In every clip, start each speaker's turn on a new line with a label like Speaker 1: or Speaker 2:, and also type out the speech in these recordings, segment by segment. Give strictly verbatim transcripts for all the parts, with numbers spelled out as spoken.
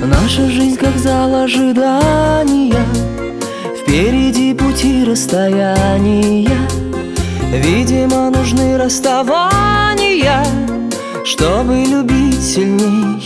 Speaker 1: Наша жизнь как зал ожидания, впереди пути расстояния. Видимо, нужны расставания, чтобы любить сильней.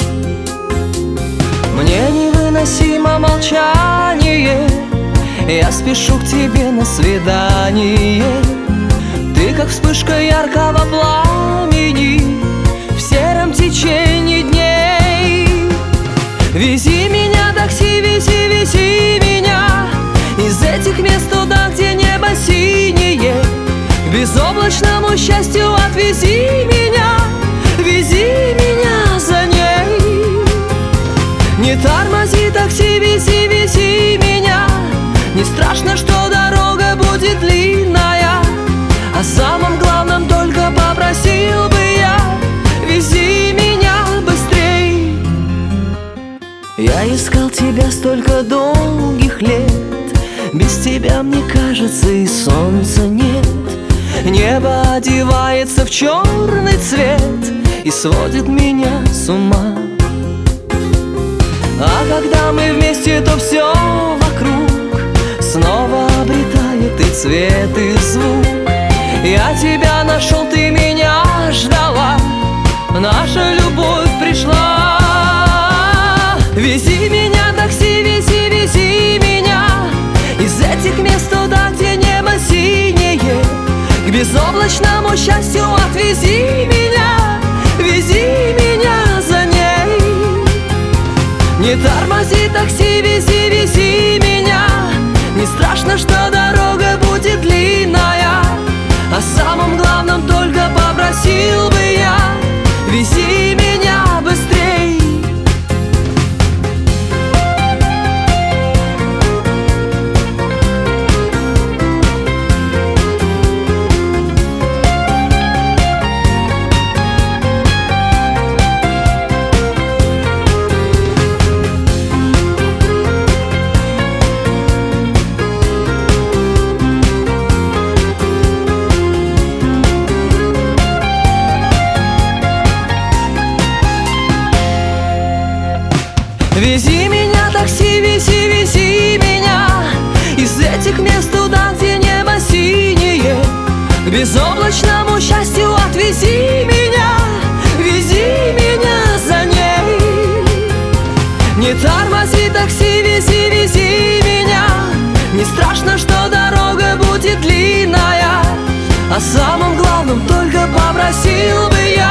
Speaker 1: Мне невыносимо молчание, я спешу к тебе на свидание. Ты как вспышка яркого пламени в сером течении дней. Вези меня, такси, вези, вези меня из этих мест туда, где небо синее. К безоблачному счастью отвези меня, вези меня за ней. Не тормози, такси, вези, вези меня. Не страшно, что дорога будет длинная, о самом главном только попросил бы я: вези меня быстрей. Я искал тебя столько долгих лет, без тебя, мне кажется, и солнца нет. Небо одевается в черный цвет и сводит меня с ума. А когда мы вместе, то все вокруг снова обретает и цвет, и звук. Я тебя нашел, ты меня ждала, наша любовь пришла. Вези меня, такси, вези, вези меня из этих мест туда, где небо синее. К безоблачному счастью отвези меня, вези меня за ней. Не тормози, такси, вези, вези меня. Не страшно, что дорога будет длинная, о самом главном только попросил бы я: вези меня быстрей. Вези меня, такси, вези, вези меня из этих мест туда, где небо синее. К безоблачному счастью отвези меня, вези меня за ней. Не тормози, такси, вези, вези меня. Не страшно, что дорога будет длинная, о самом главном только попросил бы я: